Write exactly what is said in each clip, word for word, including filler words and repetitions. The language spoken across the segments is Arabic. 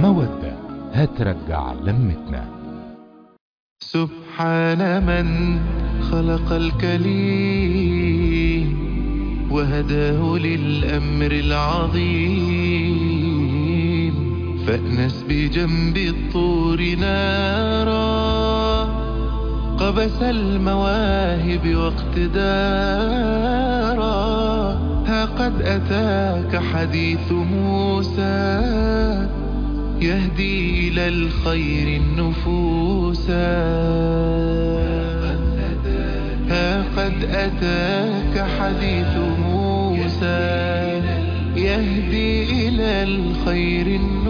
مودة هترجع لمتنا. سبحان من خلق الكليم وهداه للأمر العظيم، فأنس بجنب الطور نارا قبس المواهب واقتدارا. ها قد أتاك حديث موسى يهدي إلى الخير النفوسا. ها قد أتاك حديث موسى يهدي إلى الخير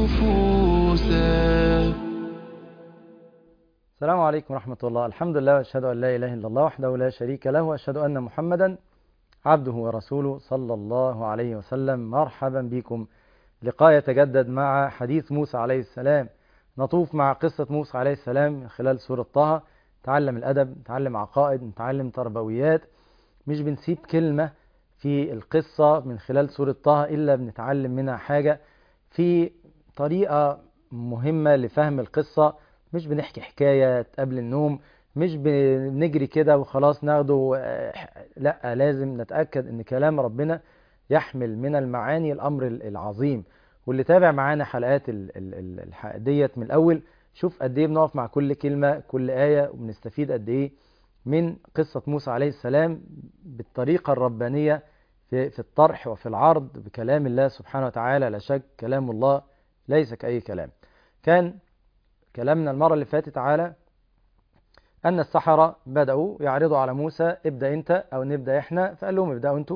النفوسا. السلام عليكم ورحمة الله. الحمد لله وأشهد أن لا إله إلا الله وحده لا شريك له، وأشهد أن محمدا عبده ورسوله صلى الله عليه وسلم. مرحبا بكم. لقاء يتجدد مع حديث موسى عليه السلام. نطوف مع قصة موسى عليه السلام من خلال سورة طه. نتعلم الأدب، نتعلم عقائد، نتعلم تربويات. مش بنسيب كلمة في القصة من خلال سورة طه إلا بنتعلم منها حاجة في طريقة مهمة لفهم القصة. مش بنحكي حكاية قبل النوم، مش بنجري كده وخلاص ناخده. لا، لازم نتأكد ان كلام ربنا يحمل من المعاني الأمر العظيم. واللي تابع معانا حلقات ديت من الأول شوف قد ايه بنقف مع كل كلمة كل آية، وبنستفيد قد ايه من قصة موسى عليه السلام بالطريقة الربانية في, في الطرح وفي العرض بكلام الله سبحانه وتعالى. لا شك كلام الله ليس كأي كلام. كان كلامنا المرة اللي فاتت على أن السحرة بدأوا يعرضوا على موسى ابدأ أنت أو نبدأ إحنا، فقال لهم ابدأوا أنتوا.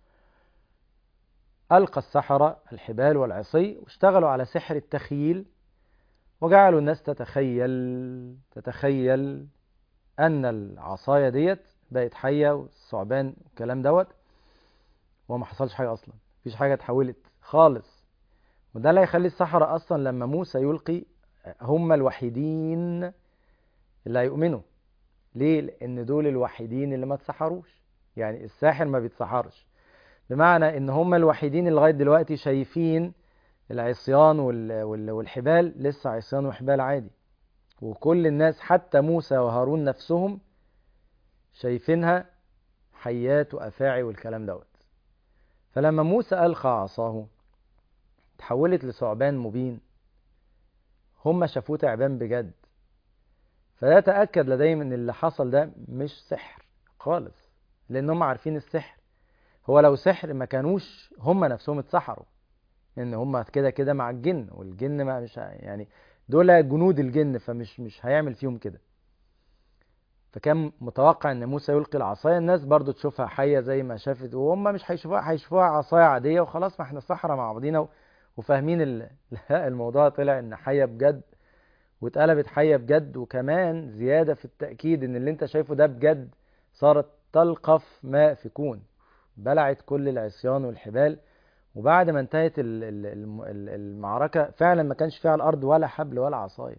ألقى السحرة الحبال والعصي واشتغلوا على سحر التخيل، وجعلوا الناس تتخيل تتخيل أن العصاية ديت بقت حية والثعبان والكلام دوت، وما حصلش حاجة أصلا، مفيش حاجة اتحولت خالص. وده لا يخلي السحرة أصلا لما موسى يلقي هم الوحيدين اللي هيؤمنوا. ليه؟ لأن دول الوحيدين اللي ما اتسحروش. يعني الساحر ما بيتسحرش، بمعنى ان هم الوحيدين اللي لغاية دلوقتي شايفين العصيان والحبال لسه عصيان وحبال عادي، وكل الناس حتى موسى وهارون نفسهم شايفينها حيات وأفاعي والكلام دوت. فلما موسى ألقى عصاه تحولت لثعبان مبين، هم شافوه تعبان بجد. فده تأكد لديهم ان اللي حصل ده مش سحر خالص، لان هم عارفين السحر. هو لو سحر ما كانوش هم نفسهم اتسحروا، ان هم كده كده مع الجن، والجن ما مش يعني دول جنود الجن، فمش مش هيعمل فيهم كده. فكان متوقع ان موسى يلقي العصايه الناس برضو تشوفها حيه زي ما شافت، وهم مش هيشوفوها، هيشوفوها عصايه عاديه وخلاص، ما احنا السحره مع بعضينا وفاهمين ال... الموضوع طلع ان حيه بجد، واتقلبت حية بجد. وكمان زيادة في التأكيد ان اللي انت شايفه ده بجد، صارت تلقف ما في كون، بلعت كل العصيان والحبال. وبعد ما انتهت المعركة فعلا ما كانش فيها الأرض ولا حبل ولا عصاية.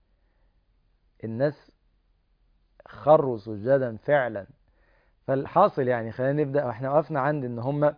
الناس خروا سجدا فعلا. فالحاصل يعني خلينا نبدأ، واحنا وقفنا عند ان هم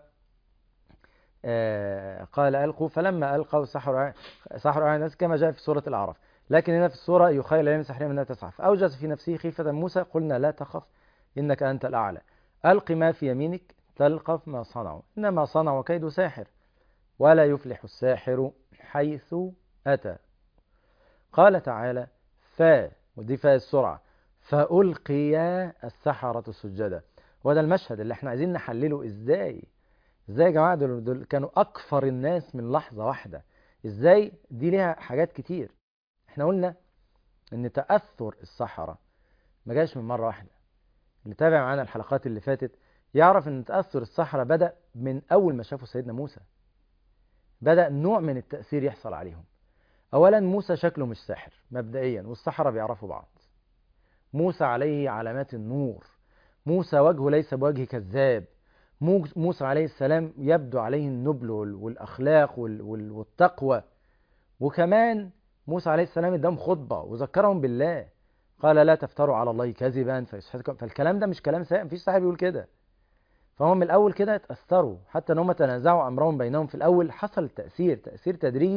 آه قال ألقوا، فلما ألقوا سحروا سحروا أعين الناس كما جاء في سورة الأعراف. لكن هنا في السورة يخيل إليه من سحرهم أنها تسعى، فأوجس في نفسه خيفة موسى قلنا لا تخف إنك أنت الأعلى. ألق ما في يمينك تلقف ما صنعوا إنما صنعوا كيد ساحر ولا يفلح الساحر حيث أتى. قال تعالى فا، ودي فا السرعة، فألقي السحرة سجدا. وده المشهد اللي احنا عايزين نحلله. ازاي ازاي يا جماعة دول, دول كانوا أكفر الناس من لحظة واحدة؟ ازاي؟ دي ليها حاجات كتير. احنا قلنا ان تأثر السحرة ما جاش من مرة واحدة. اللي تابع معانا الحلقات اللي فاتت يعرف ان تأثر السحرة بدأ من اول ما شافوا سيدنا موسى. بدأ نوع من التأثير يحصل عليهم. اولا موسى شكله مش ساحر مبدئيا، والسحرة بيعرفوا بعض. موسى عليه علامات النور، موسى وجهه ليس بوجه كذاب، موسى عليه السلام يبدو عليه النبل والأخلاق والتقوى. وكمان موسى عليه السلام اداهم خطبة وذكرهم بالله، قال لا تفتروا على الله كذبا فيسحتكم. فالكلام ده مش كلام سائل، مفيش صاحب يقول كده. فهم من الأول كده اتأثروا، حتى ان هم تنازعوا أمرهم بينهم في الأول. حصل تأثير تأثير تدريجي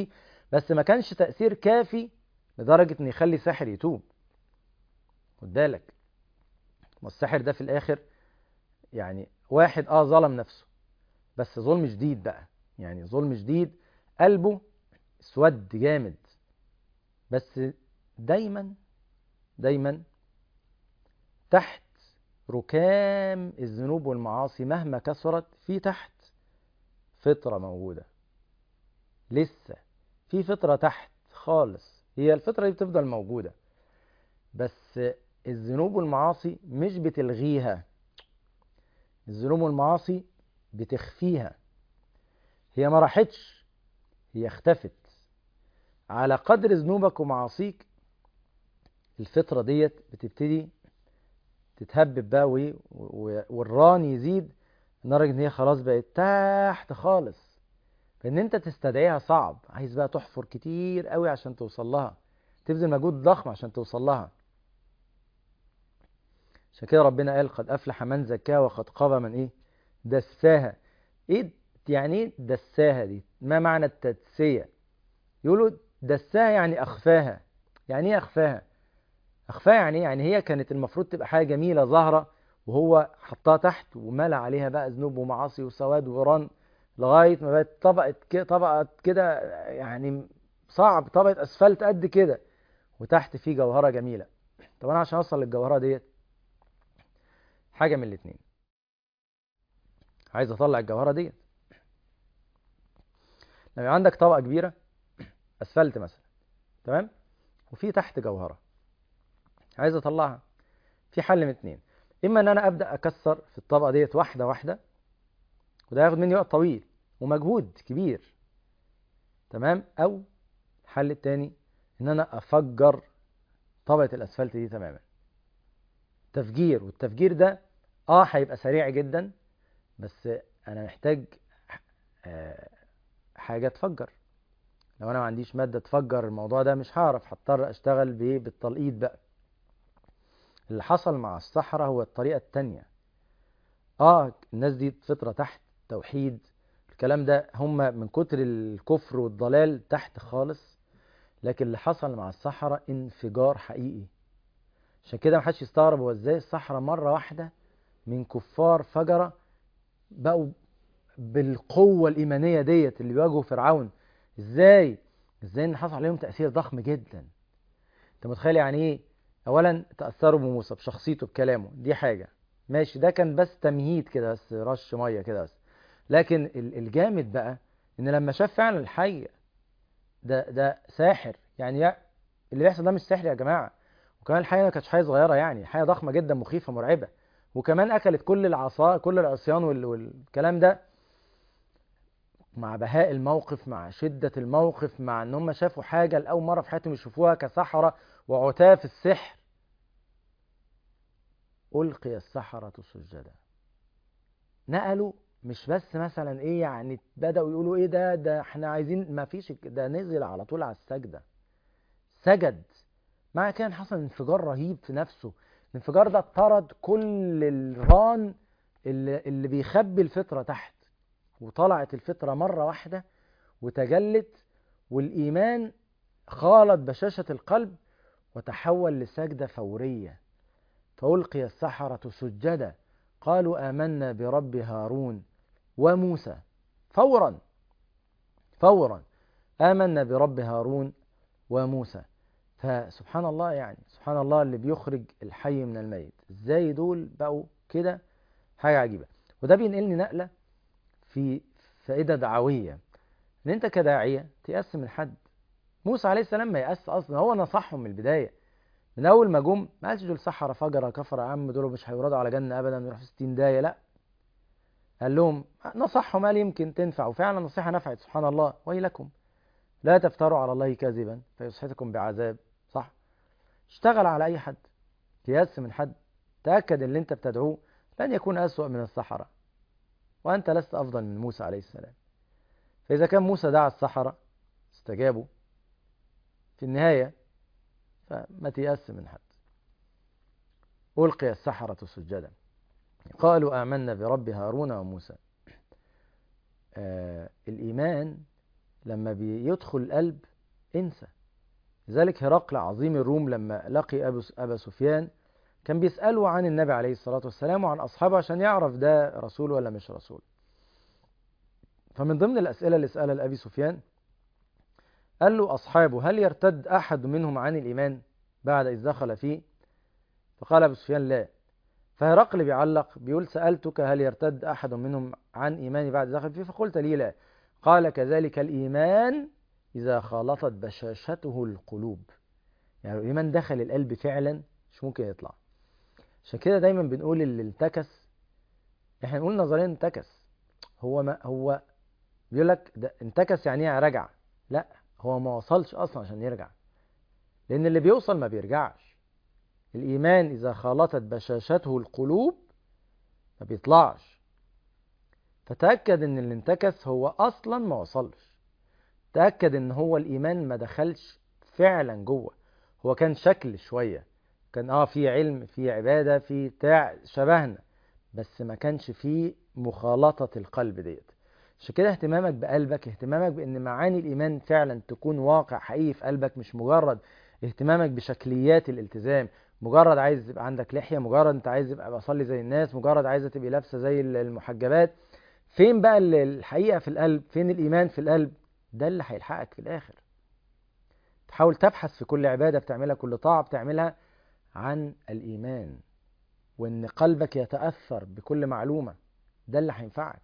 بس ما كانش تأثير كافي لدرجة ان يخلي الساحر يتوب. خد بالك، ما الساحر ده في الاخر يعني واحد اه ظلم نفسه، بس ظلم شديد بقى، يعني ظلم شديد، قلبه اسود جامد. بس دايما دايما تحت ركام الذنوب والمعاصي مهما كثرت، في تحت فطرة موجودة، لسه في فطرة تحت خالص، هي الفطرة دي بتفضل موجودة، بس الذنوب والمعاصي مش بتلغيها، الذنوب والمعاصي بتخفيها. هي ما راحتش، هي اختفت. على قدر ذنوبك ومعاصيك الفطرة ديت بتبتدي تتهبب بقى، و- و- والران يزيد لدرجة ان هي خلاص بقت تحت خالص، فان انت تستدعيها صعب، عايز بقى تحفر كتير قوي عشان توصل لها، تبذل مجهود ضخم عشان توصل لها. عشان كده ربنا قال قد افلح من زكاها وقد خاب من ايه دساها. ايه يعني ايه دساها دي؟ ما معنى التدسية؟ يقولوا دساها يعني اخفاها. يعني ايه اخفاها؟ اخفاها يعني ايه؟ يعني هي كانت المفروض تبقى حاجة جميلة ظاهرة، وهو حطها تحت وملى عليها بقى ذنوب ومعاصي وسواد وران، لغاية ما بقت طبقة كده، طبقة كده يعني صعب، طبقة اسفلت قد كده، وتحت فيه جوهرة جميلة. طب انا عشان اوصل للجوهرة ديت حاجة من الاتنين، عايز اطلع الجوهرة ديت. لو عندك طبقة كبيرة اسفلت مثلا، تمام، وفي تحت جوهرة، عايز اطلعها، في حل من اتنين. اما ان انا ابدا اكسر في الطبقة ديت واحدة واحدة، وده هياخد مني وقت طويل ومجهود كبير، تمام، او الحل التاني ان انا افجر طبقة الاسفلت دي تماما. تفجير، والتفجير ده اه هيبقى سريع جدا، بس انا محتاج آه، حاجة تفجر. لو انا ما عنديش مادة تفجر الموضوع ده مش هعرف، هضطر اشتغل بايه؟ بالتلقيط بقى. اللي حصل مع الصحراء هو الطريقة التانية. اه الناس دي فطرة تحت توحيد، الكلام ده هم من كتر الكفر والضلال تحت خالص، لكن اللي حصل مع الصحراء انفجار حقيقي. عشان كده محدش يستغرب هو ازاي الصحراء مرة واحدة من كفار فجرة بقوا بالقوة الإيمانية ديت اللي بيواجهوا فرعون. ازاي ازاي ان حصل عليهم تأثير ضخم جدا. انت متخيل يعني ايه؟ اولا تأثروا بموسى، بشخصيته، بكلامه، دي حاجة ماشي، ده كان بس تمهيد كده، بس رش مية كده بس. لكن ال- الجامد بقى ان لما شاف فعلا الحي ده ده ساحر، يعني يا- اللي بيحصل ده مش سحر يا جماعة. وكمان الحية ما كانتش حية صغيرة، يعني حية ضخمة جدا مخيفة مرعبة، وكمان أكلت كل العصا، كل العصيان وال- والكلام ده. مع بهاء الموقف، مع شدة الموقف، مع ان هم شافوا حاجة لأول مرة في حياتهم يشوفوها كسحرة وعتاة في السحر، ألقي السحرة سجدا. نقلوا، مش بس مثلا ايه يعني بدأوا يقولوا ايه ده ده احنا عايزين، ما فيش، ده نزل على طول على السجدة، سجد. مع كان حصل انفجار رهيب في نفسه. الانفجار ده طرد كل الران اللي, اللي بيخبي الفطرة تحت، وطلعت الفطرة مرة واحدة وتجلت، والإيمان خالط بشاشة القلب وتحول لسجدة فورية. فألقي السحرة سجدا قالوا آمنا برب هارون وموسى. فورا فورا آمنا برب هارون وموسى. فسبحان الله، يعني سبحان الله اللي بيخرج الحي من الميت، ازاي دول بقوا كده؟ حاجة عجيبة. وده بينقلني نقلة في فائدة دعوية، ان انت كداعية تيأس من حد. موسى عليه السلام ما يأس اصلا، هو نصحهم من البداية، من اول ما جم ما قالش دول سحرة فجرة كفرة يا عم، دول مش هيورادوا على جنة ابدا يروحوا في ستين داية، لا. قال لهم، نصحهم، قال يمكن تنفع، وفعلا النصيحة نفعت. سبحان الله، ويلكم لا تفتروا على الله كذبا فيسحتكم بعذاب. صح، اشتغل على اي حد، تيأس من حد، تأكد ان اللي انت بتدعوه لن يكون أسوأ من السحرة، وانت لست افضل من موسى عليه السلام. فاذا كان موسى دعا السحرة استجابوا في النهاية، فما تيأس من حد. ألقي السحرة سجدا قالوا آمنا برب هارون وموسى. آه الإيمان لما بيدخل القلب انسى. لذلك هرقل عظيم الروم لما لقي أبو أبا سفيان كان بيسأله عن النبي عليه الصلاة والسلام وعن أصحابه عشان يعرف ده رسول ولا مش رسول. فمن ضمن الأسئلة اللي سألها لأبي سفيان قال له أصحابه هل يرتد أحد منهم عن الإيمان بعد إذ دخل فيه؟ فقال أبو سفيان لا. فهرقل بيعلق بيقول سألتك هل يرتد أحد منهم عن إيماني بعد دخل فيه فقلت لي لا. قال كذلك الإيمان إذا خالطت بشاشته القلوب. يعني الإيمان دخل القلب فعلا مش ممكن يطلع. عشان كده دايما بنقول اللي انتكس، احنا نقول نظريا انتكس، هو ما هو بيقول لك ده انتكس يعني ايه رجع؟ لا، هو ما وصلش اصلا عشان يرجع، لان اللي بيوصل ما بيرجعش. الايمان اذا خالطت بشاشته القلوب ما بيطلعش. فتأكد ان اللي انتكس هو اصلا ما وصلش. تأكد ان هو الايمان ما دخلش فعلا جوه، هو كان شكل شوية، كان اه في علم في عبادة في بتاع شبهنا، بس ما كانش فيه مخالطة القلب ديت. عشان كده اهتمامك بقلبك، اهتمامك بان معاني الايمان فعلا تكون واقع حقيقي في قلبك، مش مجرد اهتمامك بشكليات الالتزام، مجرد عايز يبقى عندك لحية، مجرد انت عايز يبقى بصلي زي الناس، مجرد عايزة تبقى لابسة زي المحجبات. فين بقى الحقيقة في القلب؟ فين الايمان في القلب؟ ده اللي هيلحقك في الاخر. تحاول تبحث في كل عبادة بتعملها، كل طاعة بتعملها، عن الإيمان، وإن قلبك يتأثر بكل معلومة. ده اللي هينفعك.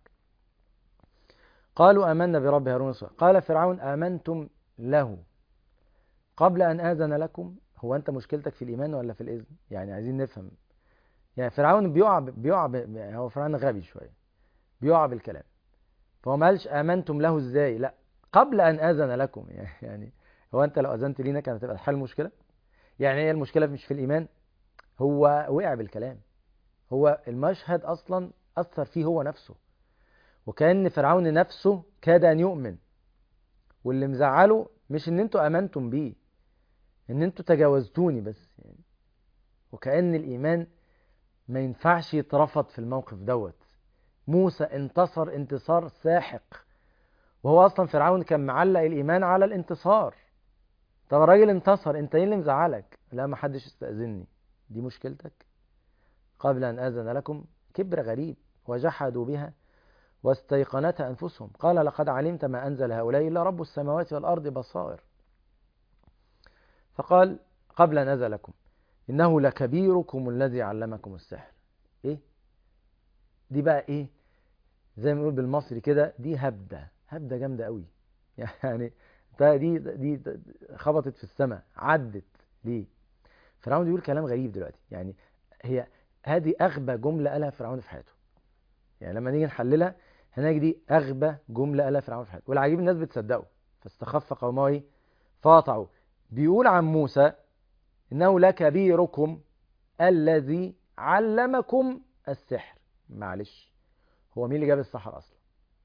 قالوا آمنا برب هارون وموسى. قال فرعون آمنتم له قبل أن آذن لكم. هو أنت مشكلتك في الإيمان ولا في الإذن؟ يعني عايزين نفهم. يعني فرعون بيقع بيقع ب... هو فرعون غبي شوية، بيقع بالكلام. فهو ما قالش آمنتم له إزاي، لا، قبل أن آذن لكم. يعني هو أنت لو أذنت لينا كانت هتبقى الحل مشكلة؟ يعني هي المشكلة مش في الإيمان؟ هو وقع بالكلام. هو المشهد أصلا أثر فيه هو نفسه، وكأن فرعون نفسه كاد أن يؤمن، واللي مزعله مش إن أنتوا أمنتم بيه، إن أنتوا تجاوزتوني بس. يعني وكأن الإيمان ما ينفعش يترفض في الموقف دوت. موسى انتصر انتصار ساحق، وهو أصلا فرعون كان معلق الإيمان على الانتصار. طب الراجل انتصر، أنت إيه اللي مزعلك؟ لا، ما حدش استأذني. دي مشكلتك. قبل أن آذن لكم، كبر غريب. وجحدوا بها واستيقنتها أنفسهم. قال لقد علمت ما أنزل هؤلاء إلا رب السماوات والأرض بصائر. فقال قبل أن آذن لكم إنه لكبيركم الذي علمكم السحر. إيه دي بقى؟ إيه زي ما نقول بالمصري كده، دي هبدة هبدة جامدة قوي. يعني دي دي خبطت في السماء، عدت. ليه؟ فرعون بيقول كلام غريب دلوقتي. يعني هي هذه أغبى جملة قالها فرعون في حياته. يعني لما نيجي نحللها هنلاقي دي أغبى جملة قالها فرعون في حياته، والعجيب الناس بتصدقه. فاستخف قومه فاطعوا. بيقول عن موسى إنه لكبيركم الذي علمكم السحر. معلش، هو مين اللي جاب السحر أصلا؟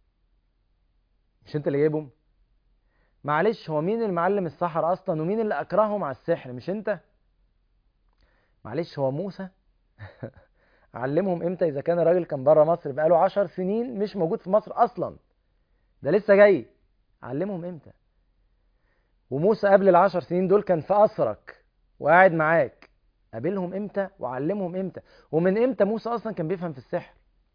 مش أنت اللي جايبهم؟ معلش، هو مين اللي معلم السحر أصلا؟ ومين اللي أكرههم على السحر؟ مش أنت؟ معلش، هو موسى علمهم امتى؟ اذا كان الراجل كان بره مصر بقاله عشر سنين مش موجود في مصر اصلا، ده لسه جاي. علمهم امتى؟ وموسى قبل العشر سنين دول كان في اسرك وقاعد معاك. قابلهم امتى وعلمهم امتى؟ ومن امتى موسى اصلا كان بيفهم في السحر؟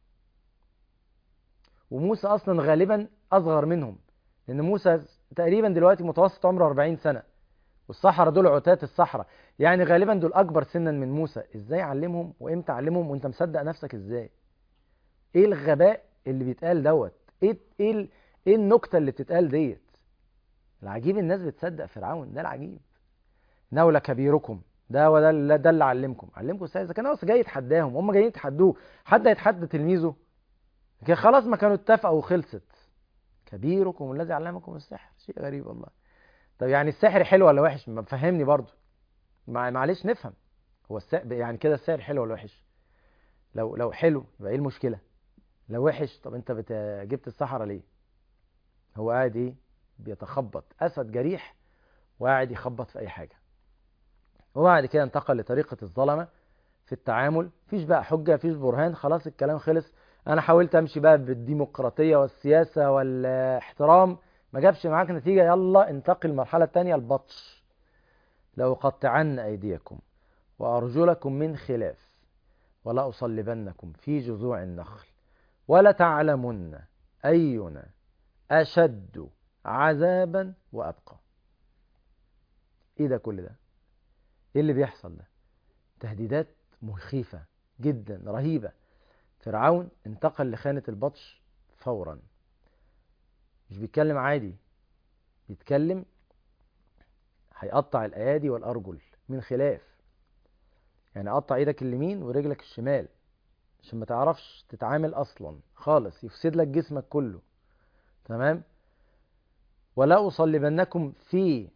وموسى اصلا غالبا اصغر منهم، لان موسى تقريبا دلوقتي متوسط عمره أربعين سنة، والصحراء دول عتاة الصحراء، يعني غالبا دول اكبر سنا من موسى. ازاي علمهم وامتى علمهم وانت مصدق نفسك ازاي؟ ايه الغباء اللي بيتقال دوت؟ ايه ايه ايه النكته اللي بتتقال ديت؟ العجيب الناس بتصدق فرعون. ده العجيب. انه لكبيركم، ده وده اللي ده اللي علمكم. علمكم ازاي؟ اذا كان هو جاي يتحداهم، هم جايين يتحدوه، حد هيتحدى تلميذه؟ لكن خلاص ما كانوا اتفقوا وخلصت. كبيركم الذي علمكم السحر. شيء غريب والله. طب يعني السحر حلو ولا وحش؟ ما فهمني برضو. معلش نفهم. هو السحر يعني كده السحر حلو ولا وحش؟ لو لو حلو يبقى ايه المشكله؟ لو وحش، طب انت بت... جبت السحرة ليه؟ هو قاعد ايه؟ بيتخبط، اسد جريح وقاعد يخبط في اي حاجة. وبعد كده انتقل لطريقة الظلمة في التعامل. فيش بقى حجة، فيش برهان، خلاص الكلام خلص. انا حاولت امشي بقى بالديمقراطية والسياسة والاحترام، ما جابش معاك نتيجة، يلا انتقل المرحلة التانية، البطش. لأقطعن أيديكم وأرجلكم من خلاف ولأصلبنكم في جذوع النخل ولتعلمن أينا أشد عذابا وأبقى. إيه ده كل ده؟ إيه اللي بيحصل ده؟ تهديدات مخيفة جدا رهيبة. فرعون انتقل لخانة البطش فورا، مش بيتكلم عادي، بيتكلم هيقطع الأيادي والأرجل من خلاف، يعني قطع ايدك اليمين ورجلك الشمال عشان ما تعرفش تتعامل أصلا خالص، يفسد لك جسمك كله. تمام. ولا أصلبنكم في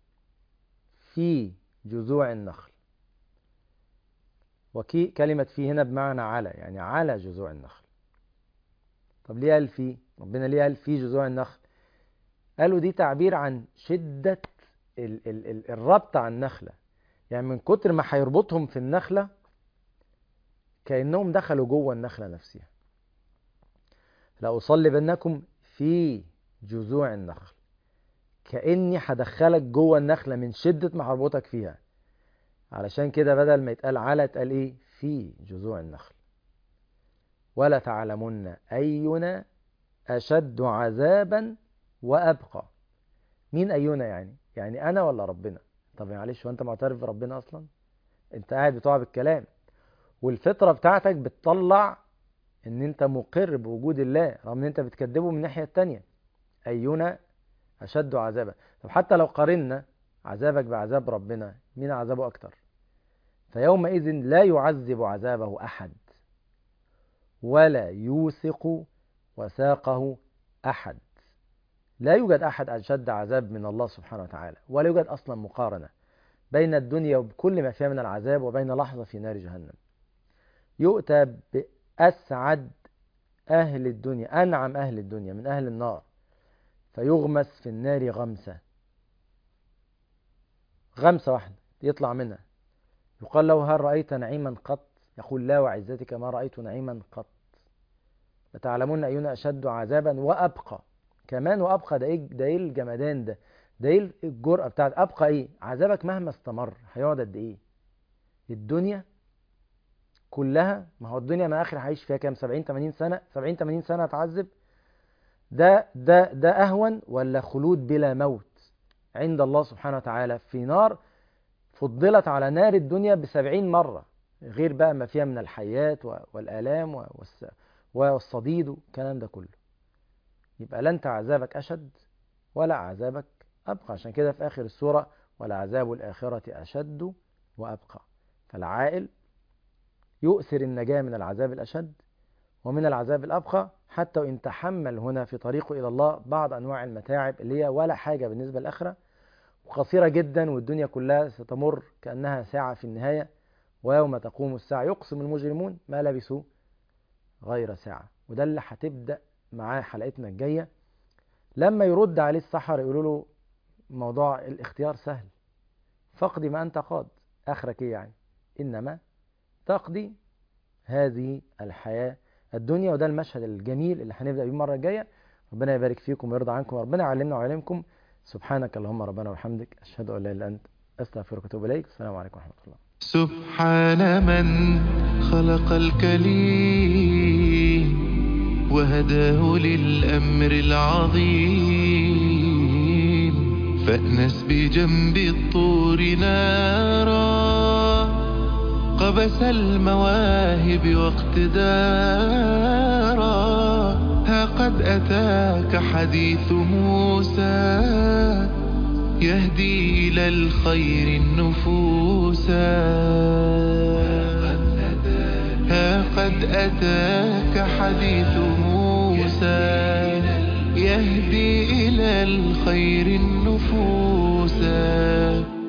في جذوع النخل. وكي كلمة في هنا بمعنى على، يعني على جذوع النخل. طب ليه قال في؟ ربنا ليه قال في جذوع النخل؟ قالوا دي تعبير عن شدة ال ال ال الربط على النخلة، يعني من كتر ما هيربطهم في النخلة كأنهم دخلوا جوه النخلة نفسها. لأصلبنكم في جذوع النخل، كأني هدخلك جوه النخلة من شدة ما هربطك فيها. علشان كده بدل ما يتقال على اتقال ايه؟ في جذوع النخل. ولا تعلمن أينا أشد عذابا وأبقى. مين أينا يعني؟ يعني أنا ولا ربنا؟ طب معلش، وأنت معترف بربنا أصلا؟ أنت قاعد بتقع بالكلام، والفطرة بتاعتك بتطلع ان انت مقر بوجود الله رغم ان انت بتكذبه من الناحية التانية. أينا أشد عذابا. طب حتى لو قارنا عذابك بعذاب ربنا، مين عذابه أكتر؟ فيومئذ لا يعذب عذابه أحد ولا يوثق وثاقه أحد. لا يوجد أحد أشد عذاب من الله سبحانه وتعالى، ولا يوجد أصلا مقارنة بين الدنيا وبكل ما فيها من العذاب وبين لحظة في نار جهنم. يؤتى بأسعد أهل الدنيا، أنعم أهل الدنيا من أهل النار، فيغمس في النار غمسة غمسة واحدة يطلع منها. يقال له هل رأيت نعيما قط؟ يقول لا وعزتك ما رأيت نعيما قط. لتعلمون أينا أشد عذابا وأبقى. كمان وأبقى ده إيه؟ ده إيه الجمدان ده؟ ده إيه الجرأة بتاعت أبقى؟ إيه عذابك مهما استمر هيقعد قد إيه؟ الدنيا كلها، ما هو الدنيا ما آخر هعيش فيها كام؟ سبعين ثمانين سنة، سبعين ثمانين سنة هتعذب. ده ده ده أهون ولا خلود بلا موت عند الله سبحانه وتعالى في نار فضلت على نار الدنيا بسبعين مرة، غير بقى ما فيها من الحيات والآلام والصديد والكلام ده كله. يبقى لا انت عذابك أشد ولا عذابك أبقى. عشان كده في آخر السورة ولا عذاب الآخرة أشد وأبقى. فالعائل يؤثر النجاة من العذاب الأشد ومن العذاب الأبقى، حتى وإن تحمل هنا في طريقه إلى الله بعض أنواع المتاعب اللي هي ولا حاجة بالنسبة للآخرة وقصيرة جدا، والدنيا كلها ستمر كأنها ساعة في النهاية. ويوم تقوم الساعة يقسم المجرمون ما لبثوا غير ساعة. وده اللي هتبدأ معاه حلقتنا الجاية، لما يرد عليه السحر يقولوا له موضوع الاختيار سهل، فاقضي ما أنت قاض. آخرك إيه يعني؟ إنما تقضي هذه الحياة الدنيا. وده المشهد الجميل اللي هنبدأ بيه المرة الجاية. ربنا يبارك فيكم ويرضى عنكم، وربنا يعلمنا ويعلمكم. سبحانك اللهم ربنا وبحمدك، أشهد أن لا إله إلا أنت، أستغفرك وأتوب إليك. السلام عليكم ورحمة الله. سبحان من خلق الكليم وهداه للأمر العظيم، فأنس بجنب الطور نارا قبس المواهب واقتدارا. ها قد أتاك حديث موسى يهدي إلى الخير النفوسا. ها قد أتاك حديث موسى يهدي إلى الخير النفوسا.